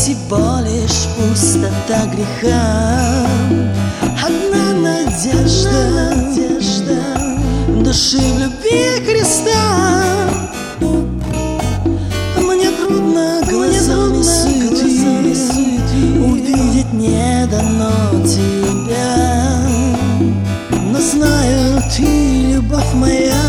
всего лишь пустота греха. Одна надежда души в любви Христа. Мне трудно глазами суеты увидеть не дано тебя, но знаю, ты, любовь моя,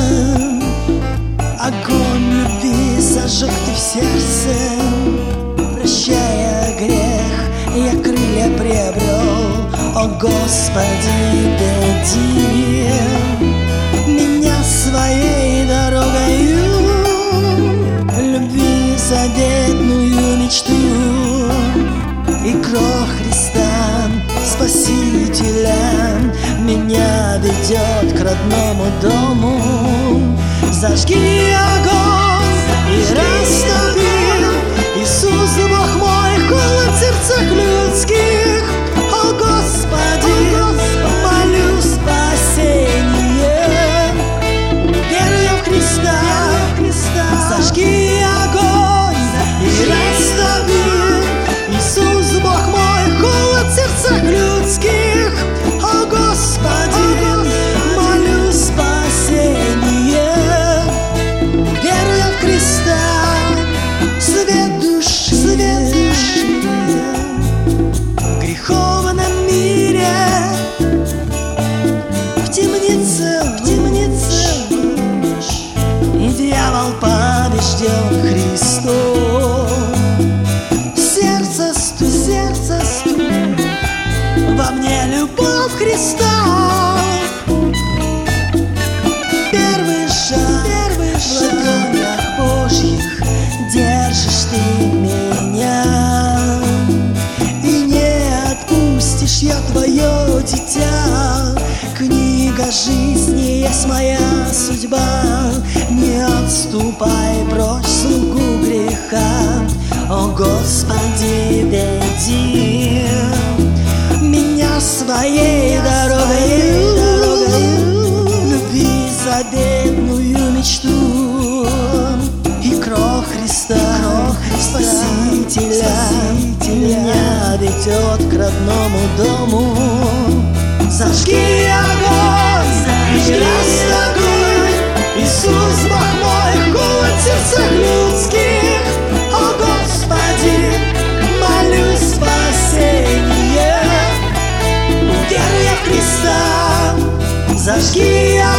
огонь любви зажег ты в сердце. Прощая грех, я крылья приобрел. О Господи, веди меня своей дорогою, любви заветную мечту. И кровь Христа, Спасителя, меня ведет к родному дому. Зажги огонь и растопи, Иисус, Бог мой, холод в сердцах людских. О Господи, молю спасение, верую в Христа. Зажги огонь и растопи, Иисус, Бог мой, холод в сердцах людских. О Господи, молю спасение, верую в Христа. Свет души в греховном мире, в темнице и дьявол побежден Христом. Сердце стук, во мне любовь Христа. Первый шаг в ладонях Божьих держишь ты меня, и не отпустишь, я твое дитя. Книга жизни есть моя судьба, не отступай прочь, слугу греха. О Господи, веди меня своей дорогою, любви заветную мечту. И кровь Христа, Спасителя, меня ведет к родному дому. Зажги огонь и растопи, Иисус, Бог мой, холод в сердцах людских. О Господи, молю спасение, веруя в Христа. Зажги огонь